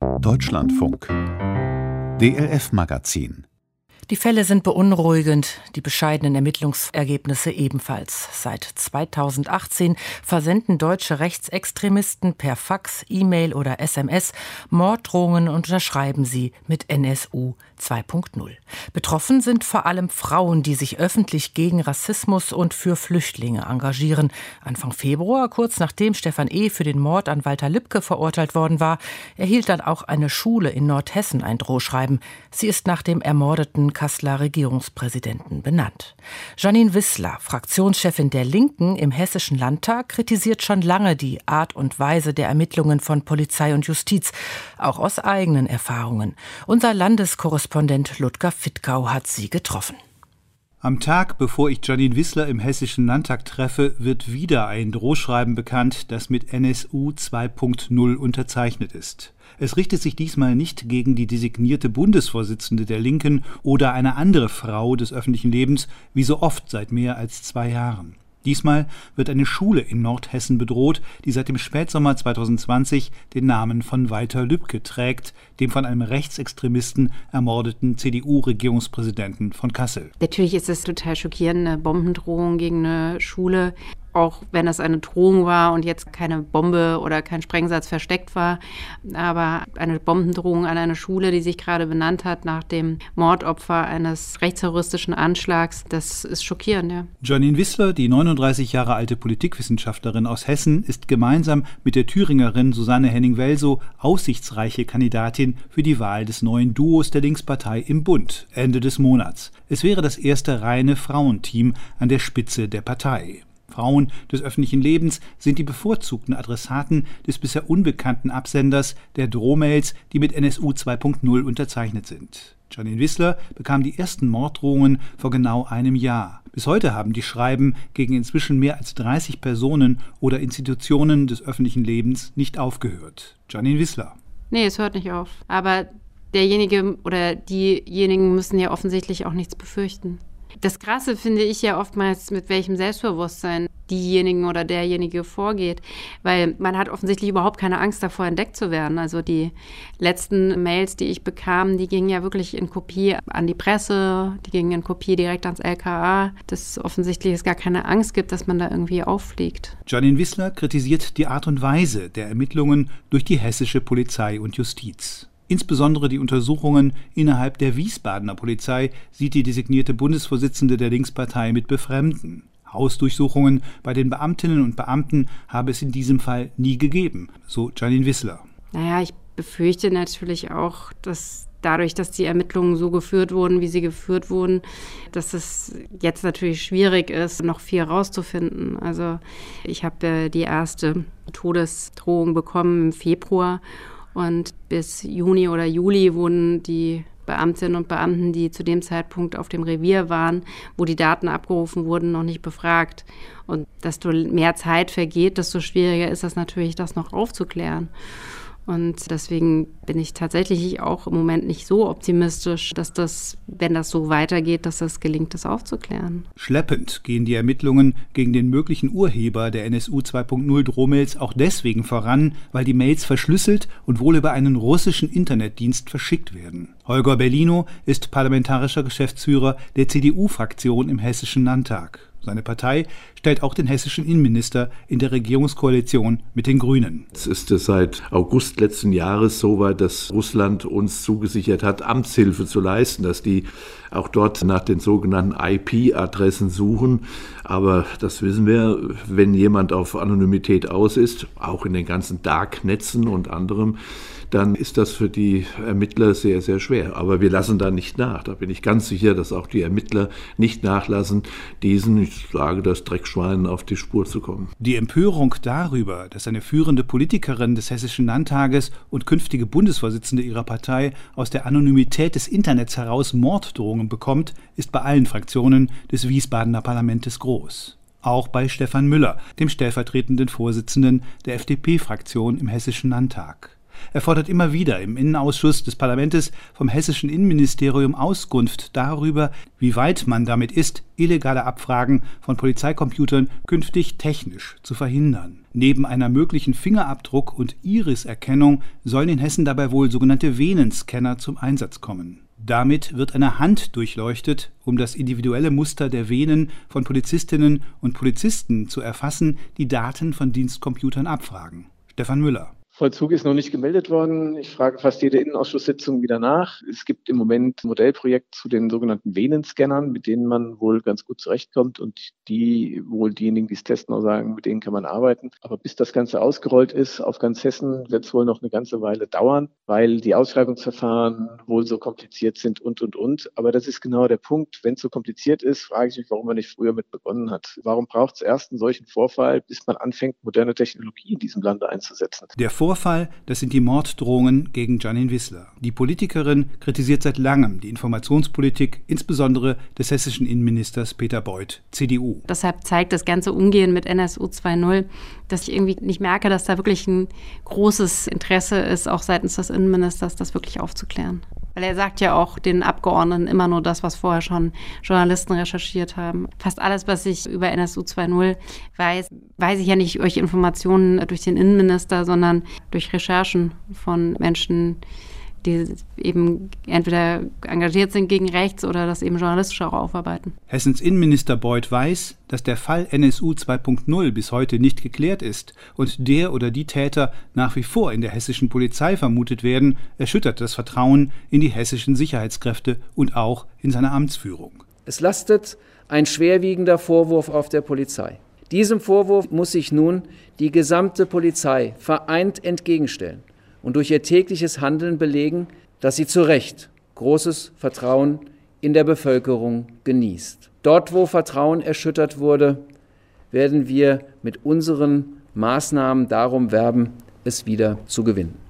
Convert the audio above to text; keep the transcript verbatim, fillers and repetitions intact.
Deutschlandfunk D L F-Magazin. Die Fälle sind beunruhigend, die bescheidenen Ermittlungsergebnisse ebenfalls. Seit zweitausendachtzehn versenden deutsche Rechtsextremisten per Fax, E-Mail oder S M S Morddrohungen und unterschreiben sie mit N S U zwei Punkt null. Betroffen sind vor allem Frauen, die sich öffentlich gegen Rassismus und für Flüchtlinge engagieren. Anfang Februar, kurz nachdem Stefan E. für den Mord an Walter Lübcke verurteilt worden war, erhielt dann auch eine Schule in Nordhessen ein Drohschreiben. Sie ist nach dem ermordeten Kasseler Regierungspräsidenten benannt. Janine Wissler, Fraktionschefin der Linken im Hessischen Landtag, kritisiert schon lange die Art und Weise der Ermittlungen von Polizei und Justiz, auch aus eigenen Erfahrungen. Unser Landeskorrespondent Ludger Fittkau hat sie getroffen. Am Tag, bevor ich Janine Wissler im Hessischen Landtag treffe, wird wieder ein Drohschreiben bekannt, das mit N S U zwei Punkt null unterzeichnet ist. Es richtet sich diesmal nicht gegen die designierte Bundesvorsitzende der Linken oder eine andere Frau des öffentlichen Lebens, wie so oft seit mehr als zwei Jahren. Diesmal wird eine Schule in Nordhessen bedroht, die seit dem Spätsommer zweitausendzwanzig den Namen von Walter Lübcke trägt, dem von einem Rechtsextremisten ermordeten C D U-Regierungspräsidenten von Kassel. Natürlich ist es total schockierend, eine Bombendrohung gegen eine Schule. Auch wenn das eine Drohung war und jetzt keine Bombe oder kein Sprengsatz versteckt war. Aber eine Bombendrohung an eine Schule, die sich gerade benannt hat nach dem Mordopfer eines rechtsterroristischen Anschlags, das ist schockierend, ja. Janine Wissler, die neununddreißig Jahre alte Politikwissenschaftlerin aus Hessen, ist gemeinsam mit der Thüringerin Susanne Henning-Welsow aussichtsreiche Kandidatin für die Wahl des neuen Duos der Linkspartei im Bund Ende des Monats. Es wäre das erste reine Frauenteam an der Spitze der Partei. Frauen des öffentlichen Lebens sind die bevorzugten Adressaten des bisher unbekannten Absenders der Drohmails, die mit N S U zwei Punkt null unterzeichnet sind. Janine Wissler bekam die ersten Morddrohungen vor genau einem Jahr. Bis heute haben die Schreiben gegen inzwischen mehr als dreißig Personen oder Institutionen des öffentlichen Lebens nicht aufgehört. Janine Wissler. Nee, es hört nicht auf. Aber derjenige oder diejenigen müssen ja offensichtlich auch nichts befürchten. Das Krasse finde ich ja oftmals, mit welchem Selbstbewusstsein diejenigen oder derjenige vorgeht, weil man hat offensichtlich überhaupt keine Angst davor, entdeckt zu werden. Also die letzten Mails, die ich bekam, die gingen ja wirklich in Kopie an die Presse, die gingen in Kopie direkt ans L K A, dass offensichtlich es gar keine Angst gibt, dass man da irgendwie auffliegt. Janine Wissler kritisiert die Art und Weise der Ermittlungen durch die hessische Polizei und Justiz. Insbesondere die Untersuchungen innerhalb der Wiesbadener Polizei sieht die designierte Bundesvorsitzende der Linkspartei mit Befremden. Hausdurchsuchungen bei den Beamtinnen und Beamten habe es in diesem Fall nie gegeben, so Janine Wissler. Naja, ich befürchte natürlich auch, dass dadurch, dass die Ermittlungen so geführt wurden, wie sie geführt wurden, dass es jetzt natürlich schwierig ist, noch viel rauszufinden. Also ich habe die erste Todesdrohung bekommen im Februar. Und bis Juni oder Juli wurden die Beamtinnen und Beamten, die zu dem Zeitpunkt auf dem Revier waren, wo die Daten abgerufen wurden, noch nicht befragt. Und desto mehr Zeit vergeht, desto schwieriger ist es natürlich, das noch aufzuklären. Und deswegen bin ich tatsächlich auch im Moment nicht so optimistisch, dass das, wenn das so weitergeht, dass das gelingt, das aufzuklären. Schleppend gehen die Ermittlungen gegen den möglichen Urheber der N S U zwei Punkt null Drohmails auch deswegen voran, weil die Mails verschlüsselt und wohl über einen russischen Internetdienst verschickt werden. Holger Bellino ist parlamentarischer Geschäftsführer der C D U-Fraktion im Hessischen Landtag. Seine Partei stellt auch den hessischen Innenminister in der Regierungskoalition mit den Grünen. Es ist seit August letzten Jahres so weit, dass Russland uns zugesichert hat, Amtshilfe zu leisten, dass die auch dort nach den sogenannten I P-Adressen suchen. Aber das wissen wir, wenn jemand auf Anonymität aus ist, auch in den ganzen Darknetzen und anderem, dann ist das für die Ermittler sehr, sehr schwer. Aber wir lassen da nicht nach. Da bin ich ganz sicher, dass auch die Ermittler nicht nachlassen, diesen, ich sage das, Dreckschweinen auf die Spur zu kommen. Die Empörung darüber, dass eine führende Politikerin des Hessischen Landtages und künftige Bundesvorsitzende ihrer Partei aus der Anonymität des Internets heraus Morddrohungen bekommt, ist bei allen Fraktionen des Wiesbadener Parlaments groß. Auch bei Stefan Müller, dem stellvertretenden Vorsitzenden der F D P-Fraktion im Hessischen Landtag. Er fordert immer wieder im Innenausschuss des Parlaments vom hessischen Innenministerium Auskunft darüber, wie weit man damit ist, illegale Abfragen von Polizeicomputern künftig technisch zu verhindern. Neben einer möglichen Fingerabdruck- und Iriserkennung sollen in Hessen dabei wohl sogenannte Venenscanner zum Einsatz kommen. Damit wird eine Hand durchleuchtet, um das individuelle Muster der Venen von Polizistinnen und Polizisten zu erfassen, die Daten von Dienstcomputern abfragen. Stefan Müller. Vollzug ist noch nicht gemeldet worden. Ich frage fast jede Innenausschusssitzung wieder nach. Es gibt im Moment ein Modellprojekt zu den sogenannten Venenscannern, mit denen man wohl ganz gut zurechtkommt und die wohl diejenigen, die es testen, auch sagen, mit denen kann man arbeiten. Aber bis das Ganze ausgerollt ist auf ganz Hessen, wird es wohl noch eine ganze Weile dauern, weil die Ausschreibungsverfahren wohl so kompliziert sind und, und, und. Aber das ist genau der Punkt. Wenn es so kompliziert ist, frage ich mich, warum man nicht früher mit begonnen hat. Warum braucht es erst einen solchen Vorfall, bis man anfängt, moderne Technologie in diesem Lande einzusetzen? Der Vorfall, das sind die Morddrohungen gegen Janine Wissler. Die Politikerin kritisiert seit langem die Informationspolitik, insbesondere des hessischen Innenministers Peter Beuth, C D U. Deshalb zeigt das ganze Umgehen mit N S U zwei Punkt null, dass ich irgendwie nicht merke, dass da wirklich ein großes Interesse ist, auch seitens des Innenministers, das wirklich aufzuklären. Weil er sagt ja auch den Abgeordneten immer nur das, was vorher schon Journalisten recherchiert haben. Fast alles, was ich über N S U zwei Punkt null weiß, weiß ich ja nicht durch Informationen durch den Innenminister, sondern durch Recherchen von Menschen, die eben entweder engagiert sind gegen rechts oder das eben journalistisch auch aufarbeiten. Hessens Innenminister Beuth weiß, dass der Fall N S U zwei Punkt null bis heute nicht geklärt ist und der oder die Täter nach wie vor in der hessischen Polizei vermutet werden, erschüttert das Vertrauen in die hessischen Sicherheitskräfte und auch in seine Amtsführung. Es lastet ein schwerwiegender Vorwurf auf der Polizei. Diesem Vorwurf muss sich nun die gesamte Polizei vereint entgegenstellen und durch ihr tägliches Handeln belegen, dass sie zu Recht großes Vertrauen in der Bevölkerung genießt. Dort, wo Vertrauen erschüttert wurde, werden wir mit unseren Maßnahmen darum werben, es wieder zu gewinnen.